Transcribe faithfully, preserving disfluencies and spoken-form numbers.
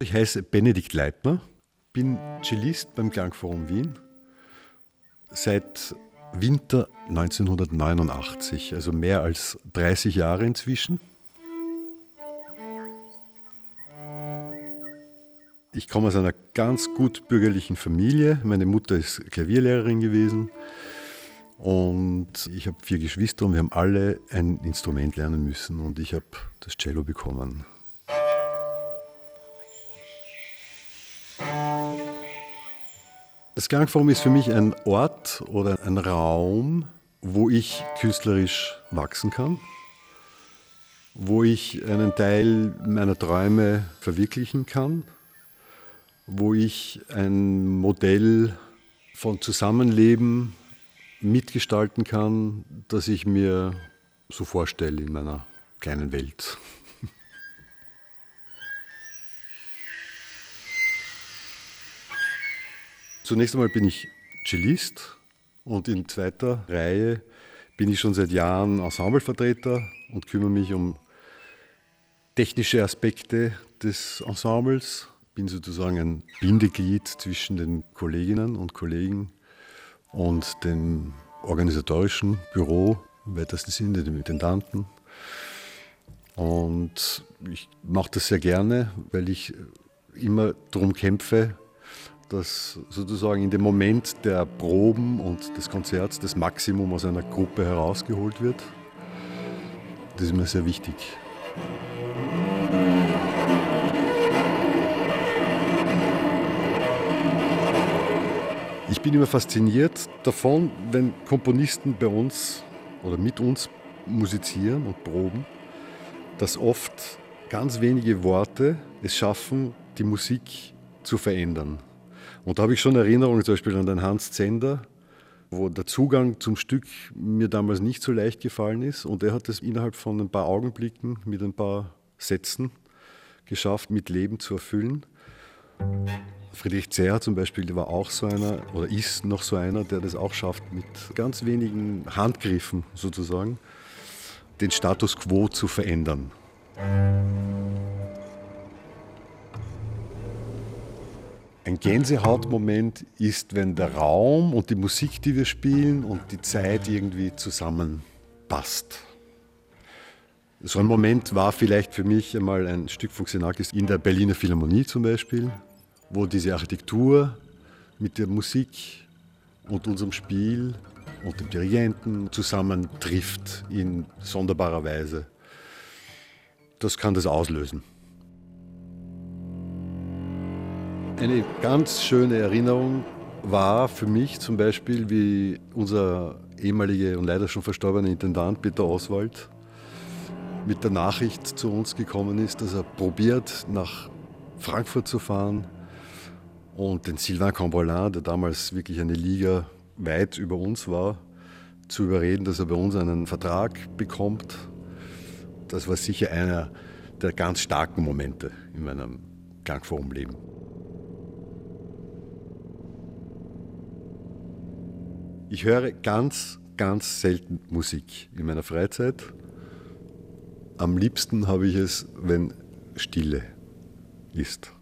ich heiße Benedikt Leitner, bin Cellist beim Klangforum Wien seit Winter neunzehnhundertneunundachtzig, also mehr als dreißig Jahre inzwischen. Ich komme aus einer ganz gut bürgerlichen Familie. Meine Mutter ist Klavierlehrerin gewesen und ich habe vier Geschwister und wir haben alle ein Instrument lernen müssen und ich habe das Cello bekommen. Das Klangforum ist für mich ein Ort oder ein Raum, wo ich künstlerisch wachsen kann, wo ich einen Teil meiner Träume verwirklichen kann, wo ich ein Modell von Zusammenleben mitgestalten kann, das ich mir so vorstelle in meiner kleinen Welt. Zunächst einmal bin ich Cellist und in zweiter Reihe bin ich schon seit Jahren Ensemblevertreter und kümmere mich um technische Aspekte des Ensembles. Bin sozusagen ein Bindeglied zwischen den Kolleginnen und Kollegen und dem organisatorischen Büro, im weitesten Sinne dem Intendanten. Und ich mache das sehr gerne, weil ich immer darum kämpfe, dass sozusagen in dem Moment der Proben und des Konzerts das Maximum aus einer Gruppe herausgeholt wird. Das ist mir sehr wichtig. Ich bin immer fasziniert davon, wenn Komponisten bei uns oder mit uns musizieren und proben, dass oft ganz wenige Worte es schaffen, die Musik zu verändern. Und da habe ich schon Erinnerungen zum Beispiel an den Hans Zender, wo der Zugang zum Stück mir damals nicht so leicht gefallen ist. Und er hat es innerhalb von ein paar Augenblicken mit ein paar Sätzen geschafft, mit Leben zu erfüllen. Friedrich Zerr zum Beispiel, der war auch so einer oder ist noch so einer, der das auch schafft, mit ganz wenigen Handgriffen sozusagen den Status quo zu verändern. Ein Gänsehautmoment ist, wenn der Raum und die Musik, die wir spielen, und die Zeit irgendwie zusammenpasst. So ein Moment war vielleicht für mich einmal ein Stück von Xenakis in der Berliner Philharmonie zum Beispiel, wo diese Architektur mit der Musik und unserem Spiel und dem Dirigenten zusammentrifft in sonderbarer Weise. Das kann das auslösen. Eine ganz schöne Erinnerung war für mich zum Beispiel, wie unser ehemaliger und leider schon verstorbener Intendant Peter Oswald mit der Nachricht zu uns gekommen ist, dass er probiert, nach Frankfurt zu fahren und den Sylvain Cambrelin, der damals wirklich eine Liga weit über uns war, zu überreden, dass er bei uns einen Vertrag bekommt. Das war sicher einer der ganz starken Momente in meinem Klangforum-Leben. Ich höre ganz, ganz selten Musik in meiner Freizeit. Am liebsten habe ich es, wenn Stille ist.